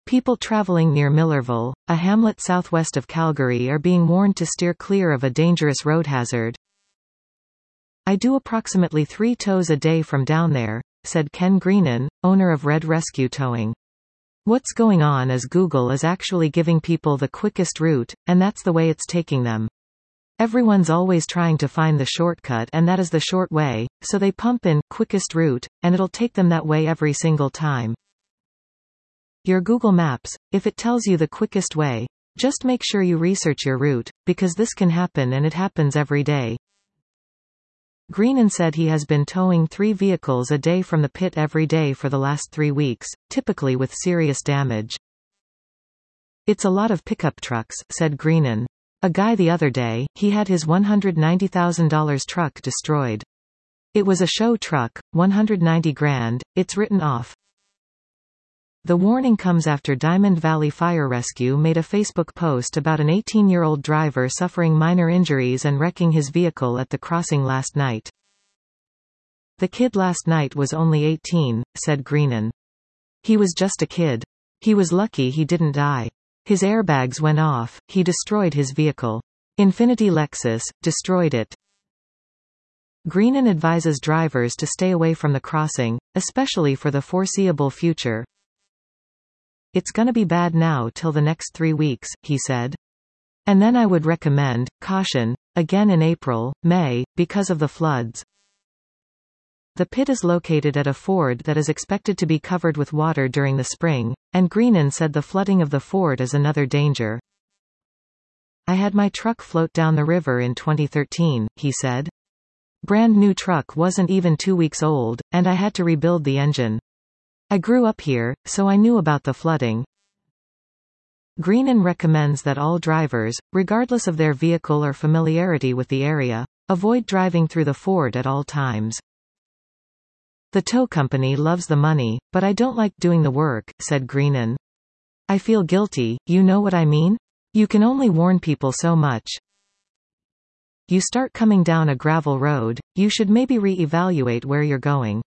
People traveling near Millerville, a hamlet southwest of Calgary, are being warned to steer clear of a dangerous road hazard. I do approximately 3 tows a day from down there, said Ken Greenan, owner of Red Rescue Towing. What's going on is Google is actually giving people the quickest route, and that's the way it's taking them. Everyone's always trying to find the shortcut, and that is the short way, so they pump in quickest route, and it'll take them that way every single time. Your Google Maps, if it tells you the quickest way, just make sure you research your route, because this can happen, and it happens every day. Greenan said he has been towing 3 vehicles a day from the pit every day for the last 3 weeks, typically with serious damage. It's a lot of pickup trucks, said Greenan. A guy the other day, he had his $190,000 truck destroyed. It was a show truck, $190,000, it's written off. The warning comes after Diamond Valley Fire Rescue made a Facebook post about an 18-year-old driver suffering minor injuries and wrecking his vehicle at the crossing last night. The kid last night was only 18, said Greenan. He was just a kid. He was lucky he didn't die. His airbags went off, he destroyed his vehicle. Infiniti Lexus, destroyed it. Greenan advises drivers to stay away from the crossing, especially for the foreseeable future. It's gonna be bad now till the next 3 weeks, he said. And then I would recommend caution, again in April, May, because of the floods. The pit is located at a ford that is expected to be covered with water during the spring, and Greenan said the flooding of the ford is another danger. I had my truck float down the river in 2013, he said. Brand new truck wasn't even 2 weeks old, and I had to rebuild the engine. I grew up here, so I knew about the flooding. Greenan recommends that all drivers, regardless of their vehicle or familiarity with the area, avoid driving through the ford at all times. The tow company loves the money, but I don't like doing the work, said Greenan. I feel guilty, you know what I mean? You can only warn people so much. You start coming down a gravel road, you should maybe re-evaluate where you're going.